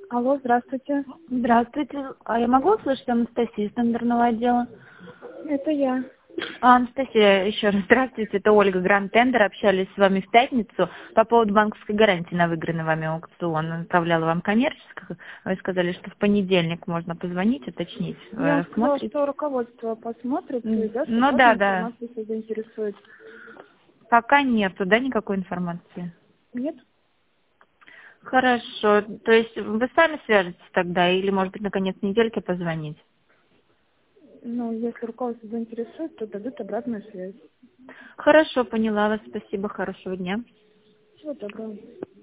Алло, здравствуйте. Здравствуйте. А я могу услышать Анастасию из тендерного отдела? Это я. Анастасия, еще раз здравствуйте. Это Ольга, Гранд Тендер. Общались с вами в пятницу по поводу банковской гарантии на выигранный вами аукцион. Направляла вам коммерческую. Вы сказали, что в понедельник можно позвонить, уточнить. Я Вы вам сказала, рассмотрите? что руководство посмотрит и даст Ну обратную да. информацию, если заинтересует. Пока нету, да, никакой информации? Нет? Хорошо. То есть вы сами свяжетесь тогда или, может быть, на конец недельки позвонить? Ну, если руководство заинтересует, то дадут обратную связь. Хорошо, поняла вас. Спасибо, хорошего дня. Всего доброго.